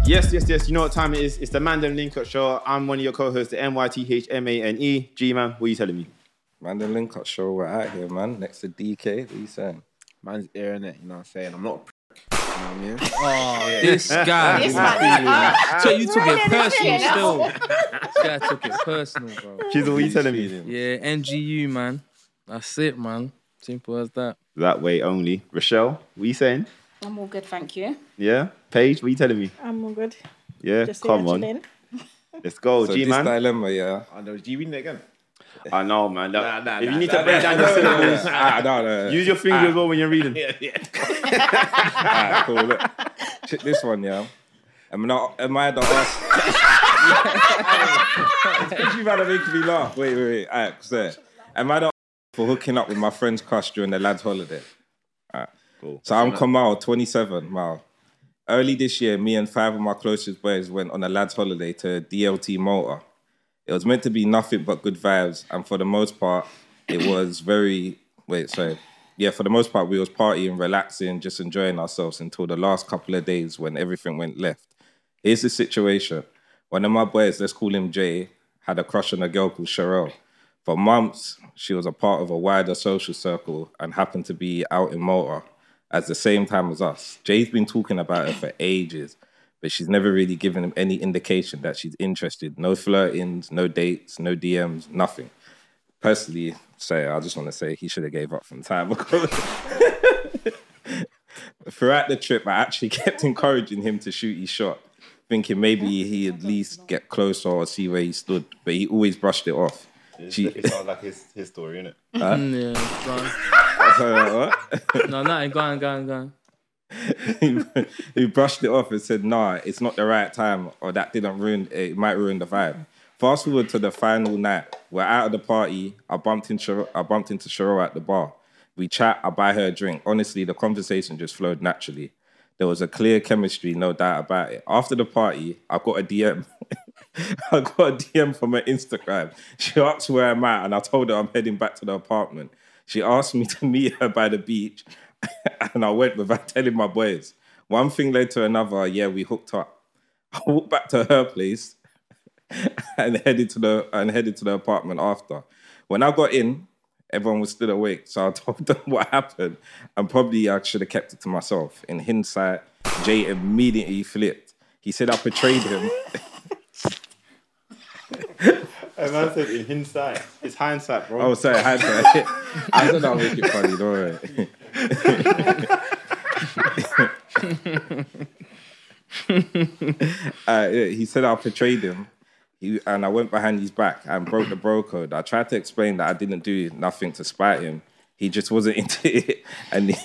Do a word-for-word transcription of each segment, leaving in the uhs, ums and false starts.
Yes, yes, yes. You know what time it is. It's the Mandem Link Up Show. I'm one of your co-hosts, the M Y T H M A N E. G-Man, what are you telling me? Mandem Link Up Show, we're out here, man. Next to D K. What are you saying? Man's airing it, you know what I'm saying? I'm not a prick, you know what I mean? Oh, yeah. This guy. This man. So you took it personal Really? still. This guy took it personal, bro. Kids, what are you telling me? Yeah, N G U, man. That's it, man. Simple as that. That way only. Rochelle, what are you saying? I'm all good, thank you. Yeah? Paige, what are you telling me? I'm all good. Yeah, Just come here on. chilling. Let's go, So G-Man. this dilemma, yeah. I know, G reading it again? I know, man. That, Nah, nah, if you nah, need nah, to break nah, down nah, the nah, syllables, Ah, no, no. use your finger as well when you're reading. Yeah, yeah. Alright, cool. Look. Check this one, yeah. Am I not? Am I the ass? It's you man making me laugh. Wait, wait, wait. Alright, so am I the ass for hooking up with my friend's crush during the lads' holiday? Alright, Cool. So I'm Kamal, twenty-seven, Mal. Early this year, me and five of my closest boys went on a lads' holiday to D L T Malta. It was meant to be nothing but good vibes, and for the most part, it was very... Wait, sorry. Yeah, for the most part, we was partying, relaxing, just enjoying ourselves until the last couple of days when everything went left. Here's the situation. One of my boys, let's call him Jay, had a crush on a girl called Cheryl. For months, she was a part of a wider social circle and happened to be out in Malta at the same time as us. Jay's been talking about her for ages, but she's never really given him any indication that she's interested. No flirtings, no dates, no D Ms, nothing. Personally, say I just want to say he should have gave up from time ago. Throughout the trip, I actually kept encouraging him to shoot his shot, thinking maybe he'd at least get closer or see where he stood, but he always brushed it off. She, It sounds like his, his story, innit? Mm, yeah, go so, what? on. No, no, go on, go on, go on. he, he brushed it off and said, nah, it's not the right time, or that didn't ruin, it might ruin the vibe. Fast forward to the final night. We're out of the party. I bumped, in Shiro, I bumped into Cheryl at the bar. We chat, I buy her a drink. Honestly, the conversation just flowed naturally. There was a clear chemistry, no doubt about it. After the party, I got a D M. I got a D M from her Instagram. She asked where I'm at, and I told her I'm heading back to the apartment. She asked me to meet her by the beach, and I went without telling my boys. One thing led to another. Yeah, we hooked up. I walked back to her place and headed to the and headed to the apartment after. When I got in, everyone was still awake, so I told them what happened, and probably I should have kept it to myself. In hindsight, Jay immediately flipped. He said I betrayed him. A man said in hindsight. It's hindsight, bro. Oh, sorry, hindsight. I don't know, make it funny, don't worry. uh, yeah, he said I betrayed him, he, and I went behind his back and broke the bro code. I tried to explain that I didn't do nothing to spite him. He just wasn't into it, and he,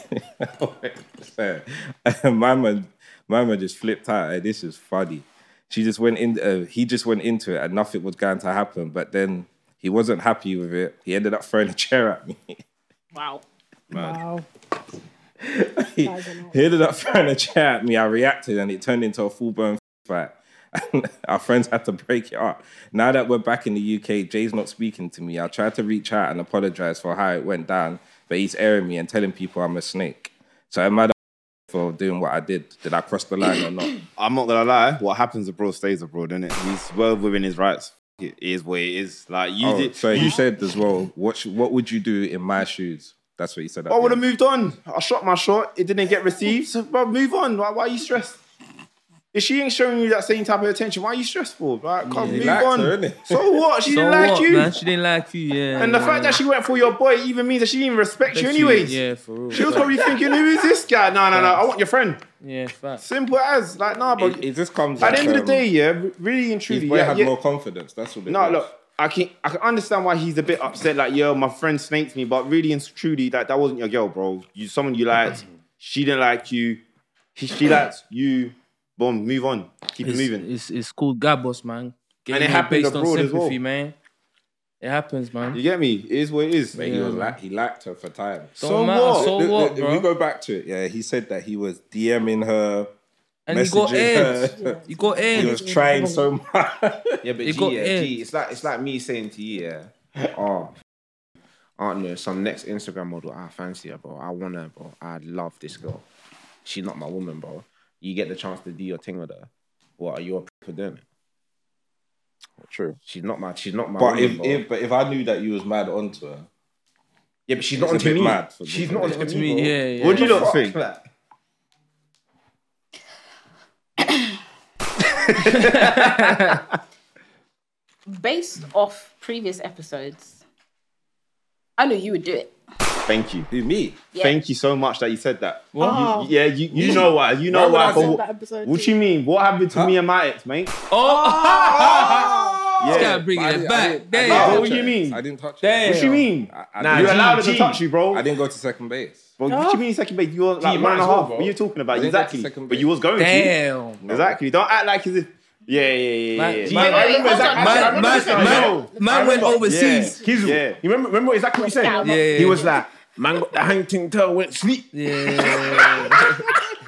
my man, my man just flipped out. Hey, this is funny. She just went in. Uh, he just went into it, and nothing was going to happen. But then he wasn't happy with it. He ended up throwing a chair at me. Wow. Wow. he, he ended up throwing a chair at me. I reacted, and it turned into a full-blown fight. And our friends had to break it up. Now that we're back in the U K, Jay's not speaking to me. I tried to reach out and apologize for how it went down, but he's airing me and telling people I'm a snake. So am I the for doing what I did? Did I cross the line or not? I'm not gonna lie. What happens abroad stays abroad, innit? He's well within his rights. It is what it is. Like you Oh, did. so you said as well, what sh- what would you do in my shoes? That's what you said. I would have moved on. I shot my shot. It didn't get received. So, bro, move on. Why, why are you stressed? If she ain't showing you that same type of attention, why are you stressed for? Like, come He move liked on. her, innit? So what? She So didn't like what, you. man? She didn't like you, yeah. And the yeah, fact that she went for your boy even means that she didn't even respect you anyways. Yeah, for real. She was probably thinking, who is this guy? No, no, no. I want your friend. Yeah, fact. Simple as. Like, nah, but It, it just comes at like, the end of um, the day, yeah, really and his truly, boy yeah, had yeah. more confidence. That's what it No, was. look, I can I can understand why he's a bit upset. Like, yo, my friend snaked me, but really and truly, that that wasn't your girl, bro. You someone you liked. She didn't like you. He, she liked you. Boom, move on. Keep It's, it moving. it's, it's called Gabos, man. Getting it it happened based on abroad as sympathy, well. man. It happens, man. You get me? It is what it is. But he was like, he liked her for time. Don't So matter, what? So Look, what, look, bro? If we go back to it, yeah, he said that he was DMing her, And he got messaging aired. her. He got He aired. was trying so much. Yeah, but It G, got yeah, aired. G, it's like it's like me saying to you, yeah, oh, I don't know, some next Instagram model, I fancy her, bro. I want her, bro. I love this girl. She's not my woman, bro. You get the chance to do your thing with her. What are you a prick for doing it? True. She's not my. She's not my. But woman, if, bro. if but if I knew that you was mad onto her, yeah, but she's it's not a onto bit me. mad for She's me. not onto To me. me, bro. yeah, yeah. What do you What lot the think? fuck? Based off previous episodes, I knew you would do it. Thank you. Who, me? Yeah. Thank you so much that you said that. Oh. You- yeah, you, you know why. You know Why why. would I but say what that episode what too? you mean? What happened to me and my ex, mate? Oh, Yeah. gotta bring But I it didn't- I back. didn't- I Damn. didn't What touch do you it. mean? I didn't touch Damn. it. What you mean? I, I, Nah, You didn't, allowed her to G. touch you, bro. I didn't go to second base. Bro, what you mean second base? You were like you one and might a as well, half. bro. What are you talking about? I didn't go to Exactly. second But base. you was going to. Damn. Exactly. Don't act like as if. Yeah, yeah, yeah, Man- yeah. yeah. man- I wait, remember hold exactly. on. I Man, remember man, exactly. man, No. man went overseas. Yeah. Kizu. Yeah. You remember? Remember exactly what he said? Yeah, Yeah, yeah, He was yeah. like, "Man got the hanging tail, went sleep." Yeah.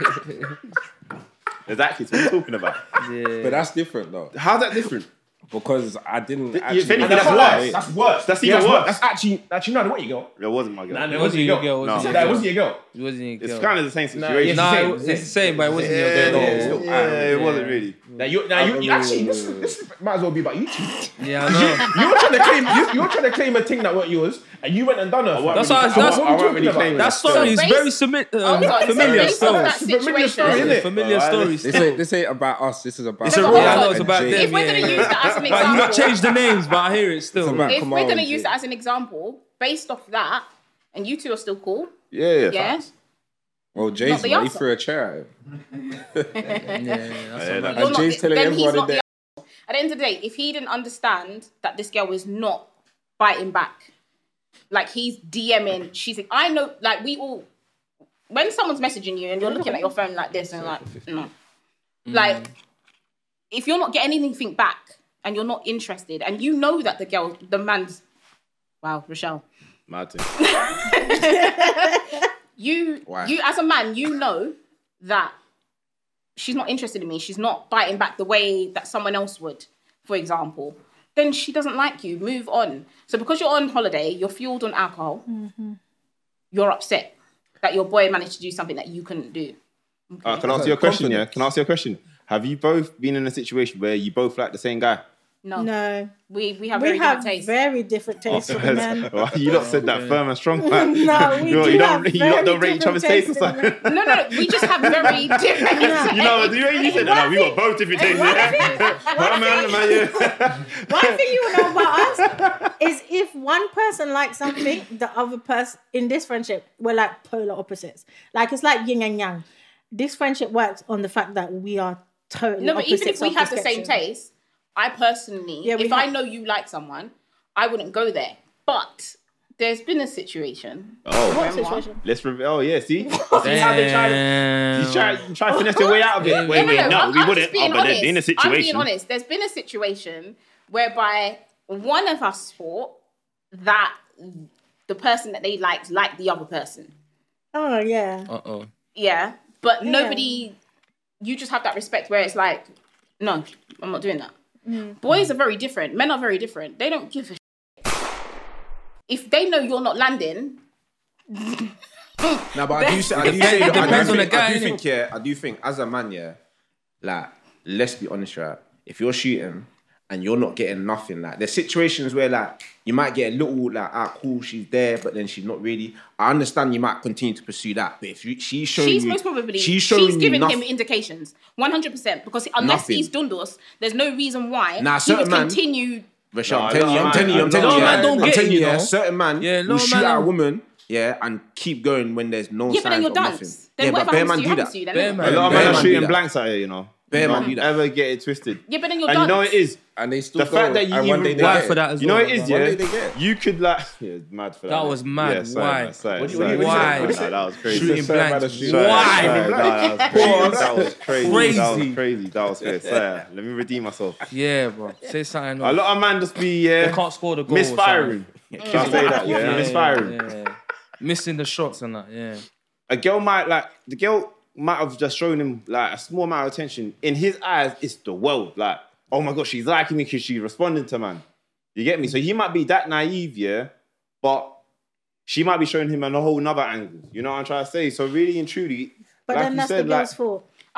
Exactly. That's what I'm talking about. yeah. But that's different though, How's that different? because I didn't If actually. anything, And that's that's worse. worse. That's worse. That's Yeah, even worse. That's actually, actually, no, what you go? It wasn't my girl. Nah, It no, wasn't your girl. No. Was it That your wasn't girl? your girl. It wasn't your It's girl. kind of the same Nah, situation. yeah, Nah, same, it- it's same. the same, but it wasn't Yeah, your girl. yeah, though. yeah, it wasn't really. Now you, now you, you actually, this, this might as well be about you two. Yeah, I know. You were trying to claim, you, you were trying to claim a thing that weren't yours, and you went and done her. That's why I- What that's- are we I won't talking really about? claim it. That story So is based- very simi- um, Hold on, so familiar based on story. that It's a familiar story, situation- innit? Familiar Alright, story. This ain't, this ain't about us. This is about. It's a Kamal real- Yeah, I know and it's about Jay. them. If we're yeah, going to yeah. use that as an But you example, not change the names, but I hear it still. It's about if Kamal we're going to and use Jay. that as an example, based off that, and you two are still cool, Yeah, yeah. yeah? facts. Well, Not Jay's the not. He answer. threw a chair at him. Yeah, yeah, that's Yeah, a that- man. And You're Jay's not, telling then everyone he's in not the there. At the end of the day, if he didn't understand that this girl was not biting back, like he's DMing, she's like, I know, like we all, when someone's messaging you and you're looking at your phone like this and like, no. Like, if you're not getting anything back and you're not interested and you know that the girl, the man's, wow, Rochelle, Martin. you, Why? you as a man, you know that she's not interested in me. She's not biting back the way that someone else would, for example. Then she doesn't like you. Move on. So because you're on holiday, you're fueled on alcohol. You're upset that your boy managed to do something that you couldn't do. Uh, can I ask you a question? Yeah. Can I ask you a question? Have you both been in a situation where you both like the same guy? No, No, we we have we very have different tastes. very different tastes for the men. Well, you lot said that firm and strong. Man. No, we you, do you have don't, you lot very don't rate each different other's tastes or tastes in something. No, no, no, we just have very different. You know, the way you said that, like, we got both different tastes. Yeah. Well, man, man, yeah. One thing you know about us is if one person likes something, the other person in this friendship, we're like polar opposites. Like it's like yin and yang. This friendship works on the fact that we are totally No, but even if opposites we of have the the same spectrum. taste, I personally, Yeah, we if I have- know you like someone, I wouldn't go there. But there's been a situation. Oh, What Remember? situation? let's reveal. Oh, yeah, see? See how they try to... Damn. You try, you try to finesse their way out of it. Wait, wait, no, I'm- we I'm wouldn't. just being Oh, but honest. in a I'm being situation. honest. There's been a situation whereby one of us thought that the person that they liked liked the other person. Oh yeah. Uh-oh. Yeah. But Yeah. nobody, you just have that respect where it's like, no, I'm not doing that. Mm. Boys are very different. Men are very different. They don't give a shit. If they know you're not landing, No, but I do say, I do Depends- say, I do depends on think, the guy, I do innit? think, yeah, I do think, as a man, yeah, like, let's be honest, right? If you're shooting and you're not getting nothing, like, there's situations where, like, you might get a little, like, ah, cool, she's there, but then she's not really. I understand you might continue to pursue that, but if you, she's showing she's you, most probably, she's she's, showing you giving nothing. him indications. one hundred percent. Because unless Nothing. he's dundos, there's no reason why Nah, he would certain man- continue. Rachel, No, I'm telling you, no, I'm man, telling you, I'm no, telling you, man, don't I'm get telling it, you, you yeah, know. certain man Yeah, no, will shoot man, at a I'm- woman, yeah, and keep going when there's no Yeah, but then signs you're of done. nothing. Then yeah, but whatever bear happens man to you, do happens that. to you. Then Bear innit? man. A lot of Bear men are man do shooting that. blanks out here, you know. Bear man Don't do that. ever get it twisted. Yeah, but then you're And done. you know it is. And they still The fact go, that you and one even day they why get for it. that as You know well. it is, One yeah. day they get it. You could like, yeah, mad for that. That man. was mad. Yeah, sorry, Why? man, sorry, What do you- sorry, what do you- sorry. what do you Nah, say? that was crazy. Shooting Sorry about blanks. the shoot. Sorry, Why? sorry, nah, that was crazy. That was crazy. Crazy. That was crazy. That was crazy. Sorry, let me redeem myself. Yeah, bro. Say something. A lot of men just be They yeah, can't score the goal. or misfiring. Can I say that? Yeah, something. misfiring. Yeah, yeah. Missing the shots and that. Yeah. A girl might like the girl might have just shown him like a small amount of attention. In his eyes, it's the world. Like, oh my god, she's liking me because she's responding to man. You get me? So he might be that naive, yeah, but she might be showing him on a whole nother angle. You know what I'm trying to say? So really and truly, But like then you that's said, the like girl's fault.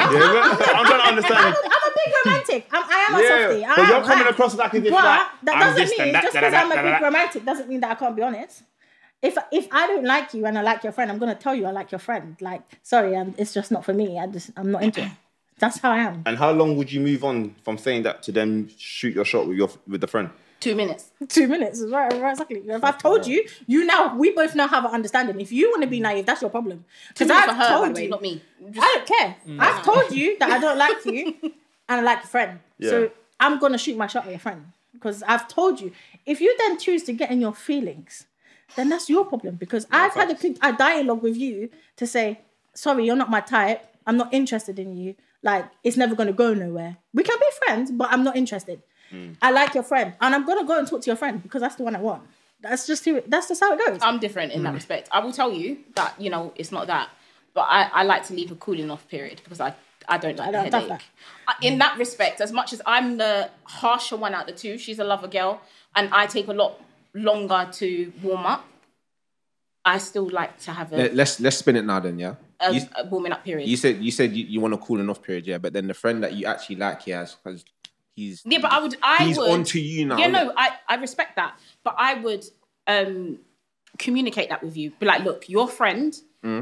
but I'm trying to understand. I'm a big romantic. I'm, I am a Yeah, softie. I but you're am, coming right. across like as if But like that I'm doesn't this mean and that, just da, because da, I'm a da, big da, da. romantic doesn't mean that I can't be honest. If if I don't like you and I like your friend, I'm gonna tell you I like your friend. Like, sorry, I'm, it's just not for me. I just I'm not into it. That's how I am. And how long would you move on from saying that to then shoot your shot with your with the friend? Two minutes. Two minutes, right? Right, exactly. If I've told you, you now we both now have an understanding. If you want to be naive, that's your problem. Two Because minutes for I've her, by told the way, you, not me. Just- I don't care. I've told you that I don't like you and I like your friend. Yeah. So I'm gonna shoot my shot at your friend because I've told you. If you then choose to get in your feelings, then that's your problem. Because I've had a, a dialogue with you to say, sorry, you're not my type. I'm not interested in you. Like, it's never gonna go nowhere. We can be friends, but I'm not interested. Mm. I like your friend, and I'm gonna go and talk to your friend because that's the one I want. That's just who, that's just how it goes. I'm different in that respect. I will tell you that, you know, it's not that. But I, I like to leave a cooling off period because I, I don't like I the don't have headache. that. I- In that respect, as much as I'm the harsher one out of the two, she's a lover girl, and I take a lot longer to warm up, I still like to have a, Let- Let's let's spin it now then, yeah. a, You, a warming up period. you said you said you, you want a cooling off period, yeah, but then the friend that you actually like, he has because he's yeah, but I would... I he's would, on to you now. Yeah, innit? no, I, I respect that. But I would um, communicate that with you. Be like, look, your friend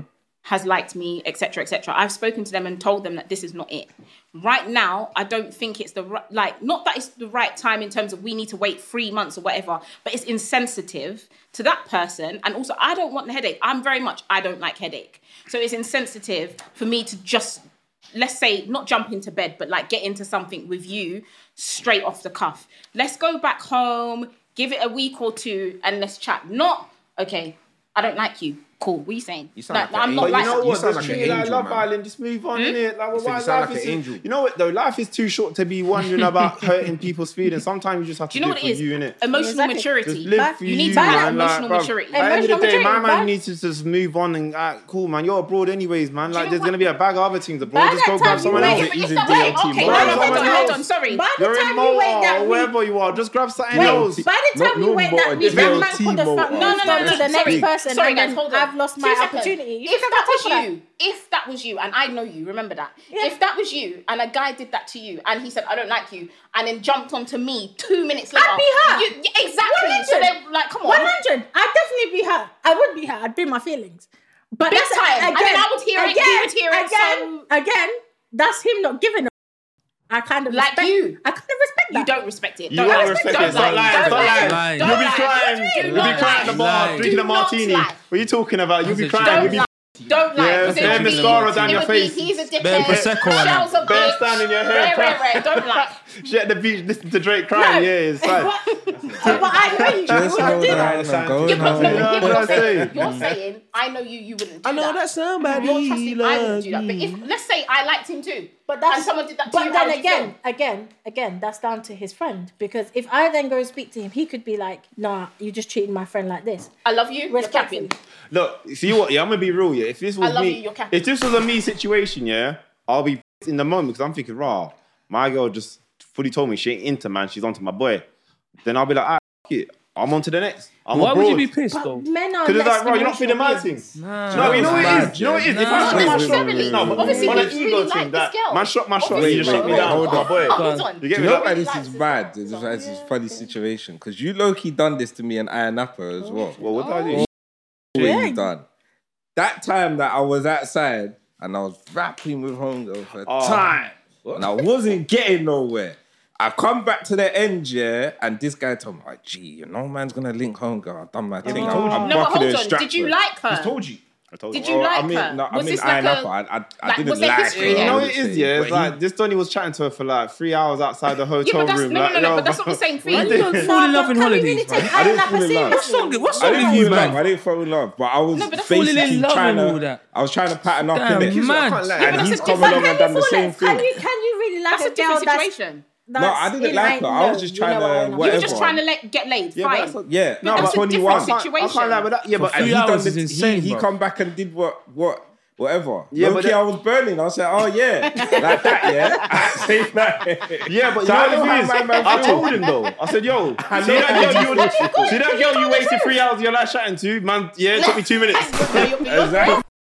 has liked me, et cetera, et cetera. I've spoken to them and told them that this is not it. Right now, I don't think it's the right, like, not that it's the right time in terms of we need to wait three months or whatever, but it's insensitive to that person. And also, I don't want the headache. I'm very much, I don't like headache. So it's insensitive for me to just, let's say, not jump into bed, but like get into something with you straight off the cuff. Let's go back home, give it a week or two, and let's chat. Not, okay, I don't like you. Cool. What are you saying? You sound like I'm an not But like you know You what? sound Just like treat an it like angel, Love man. Island. Just move on, innit? Like, well, You said why you sound life like is an too- angel. You know what though? Life is too short to be wondering about hurting people's feelings. Sometimes you just have to Do you know do what it it for is? you, innit? Emotional Exactly. maturity. Just live But for you you, need to have man. emotional like, bruv, maturity. At the end of the Emotional day, my maturity, man but- needs to just move on and uh, cool, man. You're abroad anyways, man. Like, know there's what? gonna be a bag of other things abroad. By Just that go time grab you someone wait- else. Yeah, But Easy it's the D way. L T Okay, more. hold on, hold on, Someone hold else. on. Sorry. By the You're in time you wait Malta that or week, wherever you are. Just grab something Wait, else. by the time Not you wait no that more, week, the that D L man T could have more. fucked No, no, no, on no. to the next Sorry, person, sorry, and guys, then hold on. I've lost Two my seconds. opportunity. You If can that go was for that. you, if that was you, and I know you, remember that. Yeah. If that was you, and a guy did that to you, and he said, "I don't like you," and then jumped onto me two minutes later, I'd be hurt. You, yeah, exactly. So one hundred. they're like, "Come on." one hundred. I'd definitely be hurt. I would be hurt. I'd be in my feelings. But Big that's time. again. And then I would hear it, again, he would hear it, Again, so- again, that's him not giving a. I kind of Like respect, you. I kind of respect that. You don't respect it. You Don't don't lie. respect Don't it. Stop lie. lying. Don't Stop lie. lying. Don't You'll be lie. crying. Do You'll be not crying at the lie. bar, Lie. drinking a Do not martini. lie. What are you talking about? You'll be That's a crying. You'll Don't be lie. Don't lie. Yeah, Because it bare would be- mascara down it your would be, face. He's a Bare dickhead. Prosecco and Shell's a Bare bitch. stand in your hair, Rare, cry. rare, rare. Don't lie. Shit at the beach, listen to Drake crying. Yeah, it's fine. But, but I know you. You Just wouldn't hold do on, that. I'm going Yeah, but home. no, You know yeah, what but I'm you're saying, saying? you're saying, I know you, you wouldn't do I know that. that somebody You're trusting I wouldn't do that. But loves if, let's say I liked him too, But that's and someone did that to but you, how then would you again, feel? again, again, that's down to his friend. Because if I then go and speak to him, he could be like, "Nah, you just treating my friend like this." I love you, you're Respectfully. capping. Look, see what? Yeah, I'm gonna be real. Yeah, if this was I love me, you, you're capping. if this was a me situation, yeah, I'll be in the moment because I'm thinking, raw. My girl just fully told me she ain't into man. She's onto my boy. Then I'll be like, ah, f- it. I'm on to the next. I'm Why abroad. would you be pissed But though? men are Because it's less like, bro, you're not feeling my emotional thing. beings. Nah. No, you know what it Nah, is. You know what it is. If nah. I shot my Not shot, necessarily. no, but Obviously, on he an really ego liked thing, this that girl. man shot my shot, Obviously, you just he shot me really down. liked My this boy. girl. Hold on. You get Do me? you know Like, why Really this likes is this bad? girl. It's, it's, it's a funny situation because you low key done this to me and Iron Napa as well. well, what did I do? What Yeah. you done? That time that I was outside and I was rapping with homegirl for Oh. time and I wasn't getting nowhere. I come back to the end, yeah, and this guy told me, like, gee, you know, man's gonna link homegirl. I've done my thing. he I'm, told you. I'm No, but bucking hold her on. strap Did you for it. like her? I told you. I told Did you. you Oh, like I mean, her? no, I Was mean, this Iron like Napa. a- I, I, I like, didn't was there like history her. there? You know I what would it is, say, yeah? but It's he- like this Donny was chatting to her for like three hours outside the Yeah, hotel but that's, room. no, like, no, no, yo, but that's not the same thing. Why you don't fall in love in Can we holidays, really man? take I Iron didn't Napa fall in love. What's seriously? wrong? What's I wrong didn't with fall you, in love. man? I didn't fall in love, but I was No, but that's falling basically in love trying and all to. that. I was trying to pattern up Damn, in it, mad. can't lie. Yeah, but and that's he's a come different- along and done the same Can thing. you can you really like That's a a girl different that's, situation. that's No, I didn't in like Iron- her. I was no, just you know trying what to Iron Napa You were whatever. just trying to let get laid. Yeah, but Fine. that's what- Yeah, But I'm that's a twenty-one. different situation. I can't lie, but that, yeah, but And he three done hours the, is insane, he, he bro. come back and did what what whatever. Yeah, Yeah, but but that- I was burning. I was like, oh yeah, like that, yeah. I say that. Yeah, but you So I know know what how it is? my man I feels. told him though. I said, yo, see know that how girl you you feel. see that girl you wasted three hours of your life chatting to, man. Yeah, it took me two minutes. No, you're- you're- Exactly.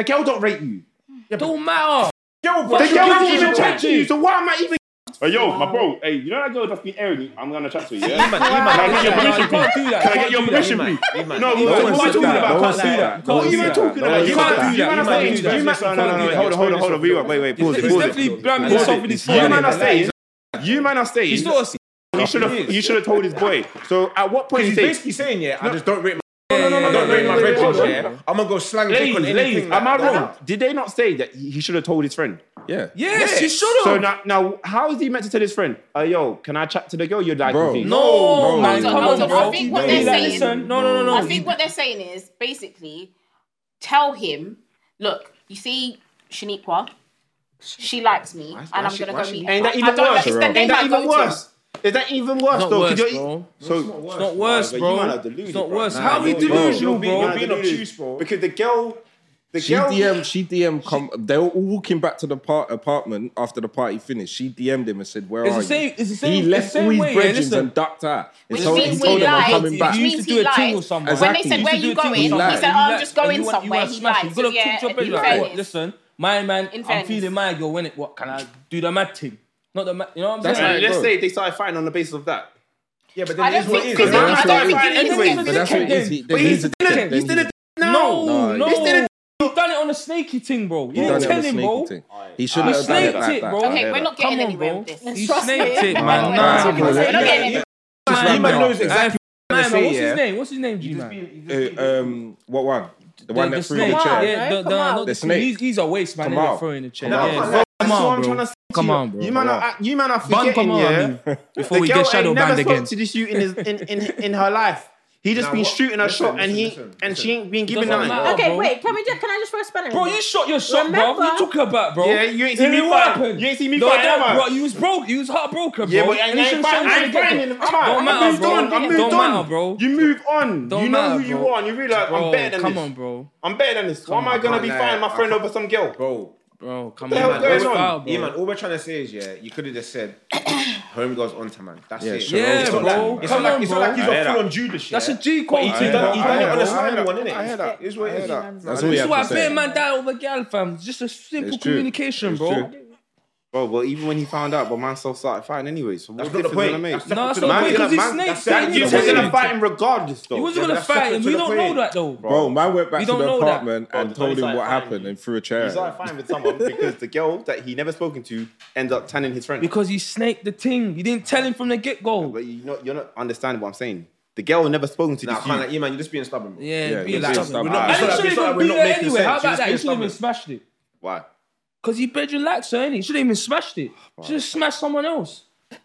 The girl don't rate you. Don't matter. Yo, The but girl you didn't give even it chat to you. So why am I even Hey, yo, my bro. Hey, you know that girl that's been airing me? I'm gonna chat to you. Yeah. You man, you Can I man, get your you permission, man, please? do that. Can I You get your can't do permission, that. please? You man, No, you what man, what you are you talking man, about? no What one do that. No are one you do man that. talking No about? one You do can't that. do. You man You are man saying. do that. You man. You No, no, no. can't do Hold on, that. hold on, hold on. Rewind. Wait, wait. Pause it. It's Pause definitely it. blamed Pause himself it. in his You man are feelings. saying. You man are saying. He's not a He should have. He should have told his boy. So at what point He's he basically saying, yeah, I just don't rate my. No, no, I don't rate my wait, hold brethren, on. yeah. I'm gonna go slang dick on Lays, anything. Lays, like am I that. wrong? Did they not say that he he should have told his friend? Yeah. Yes, he should have. So now, now, how is he meant to tell his friend? Oh, yo, can I chat to the girl you're liking? Bro, please? No, No, man, no, come no, on, no. bro. I think what No, they're like, saying- listen, no, no, no, no. I think what they're saying is basically tell him, look, you see Shaniqua, she likes me, and I'm she- gonna why go she- meet her. Ain't that I even don't worse? understand. They Ain't that might even go to- worse? Is that even worse It's not though? worse, Could you- bro. So It's not worse, But bro. you man are deluded, It's not bro. worse. Nah, How are we you're being- delusional, you're being- bro? you're being obtuse, bro. Because the girl, the She girl, D M, she D M. Come, they were all walking back to the par- apartment after the party finished. She D M'd him and said, "Where It's are the same- you?" it's the same- He it's the left same all his way, yeah, brethren listen. and ducked out. He Which told, he means told he them, "I'm lied. coming If back." You means used to he do a thing lied. with someone. When they Exactly. said, You where used to you do a thing going? with He someone. said, You oh, I'm lied. just And going you want- you somewhere. want He to smash it. lied. You So gotta yeah, keep your in bedroom. Like, fairness. what? Listen, my man, In I'm fairness. feeling my girl. When it, what can I do the mad thing? Not the mad. You know what I'm That's saying? right, let's bro. say they started fighting on the basis of that. Yeah, but I then it don't is what it think is. because But I that's don't what- think fine he anyway, needs But to that's be what it is. He, then he's he's a still a- dickhead. he's Then still a- he's a- No, No, no. he did He done it on a snaky thing, bro. You He didn't done it tell on a him, sneaky bro. thing. He should He have done it snaked like it, that. bro. Okay, we're not getting Come on, anywhere bro. with this. He Trust snaked me. it, We're man. not Nah, getting bro. anywhere. We're not getting anywhere. Just Man, man man. knows exactly what Man, to man, say, what's his yeah. name? What's his name, G man? Uh, um, what one? The one the, that the threw snake. the chair. Yeah, the, the, Come on. not The the snake. He's, he's a waste man. Come Come on. throwing the chair. No, Yeah. come on. Come That's what on, I'm bro. trying to say Come to you. on, bro. You man are, you man are Bun, forgetting, come on, yeah. I mean, before The we girl get shadow ain't never banned spoke again. to this you in his in, in, in her life. He just Now been what- shooting a listen, shot and listen, he listen, and listen. she ain't been given Doesn't nothing. matter. Okay, bro. wait. Can we just? Can I just throw a spelling? Bro, you shot your shot, bro. Remember- What you talking about, bro? Yeah, you ain't seen And me then what fight. happened? You ain't seen me no, fight, don't, am I? bro. You was broke. You was heartbroken, bro. Yeah, but I And ain't you should've fight- shown I from ain't the fighting get-go. him. Am I? Don't I matter, moved bro. on. I moved Don't on. matter, bro. You move on. Don't you know matter, who you bro. are. You realize Bro, I'm better than come this. on, bro. I'm better than this. Why am I on, gonna man, be like, fighting my I friend can't- over some girl? Bro, Bro, come the on, hell's man. going That's on? foul, bro. yeah, man, all we're trying to say is, yeah, you could have just said, home goes on to man. That's Yeah, it. sure. Yeah, It's not bro. like- It's Come not like on, it's not bro. like he's I hear a that. full on Judas. That's yeah? a G But quality he thing, done, bro. he I done hear it on a that. slang I one, hear innit? that. I hear that. It's what I it hear is. that. That's This all we is have why to I say. bet man die over gal, fam. It's just a simple It's true. communication, It's bro. true. Bro, but even when he found out, but man still started fighting anyway. So what That's not the difference point. gonna make? That's No, not that's the not Man, the point because man, he's snake. that's That separate you to the was gonna point. fight him regardless, though. He wasn't Yeah, gonna but that's fight separate him. to We the don't point. know that though. Bro, man went back We to don't the know that. apartment Bro, and the told police him started what fighting happened him. and threw a He chair. started fighting with someone because the girl that he never spoken to ended up tanning his friend. Because he snaked the thing. You didn't tell him from the get go. But you not, you're not understanding what I'm saying. The girl never spoken to Nah, I this can't you. like, yeah, man, you're just being stubborn, bro. Yeah, Yeah, be you're like being that. stubborn. We're not- And it's he not should like- it's not have like even we're beat not her making anyway. sense. How You're about just that? He being should have even stubborn. smashed it. Why? Because he bedroom likes her, innit? He should have even smashed it. Should have smashed someone else.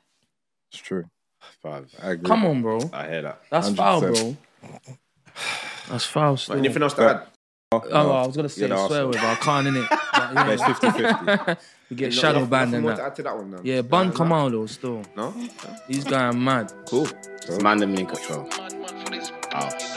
It's true. Bruv, I agree. Come on, bro. I hear that. That's one foul, hundred bro. percent. That's foul still. Anything else to add? Oh, I was gonna say You're the swear arsehole. with, but I can't, innit? But, Yeah, it's yeah. fifty fifty. You get No- shadow nothing- banned nothing and more to that. add to that one, then? Yeah, Bun Nah, come nah. out though still. No? He's going mad. Cool. It's man them in control. Out.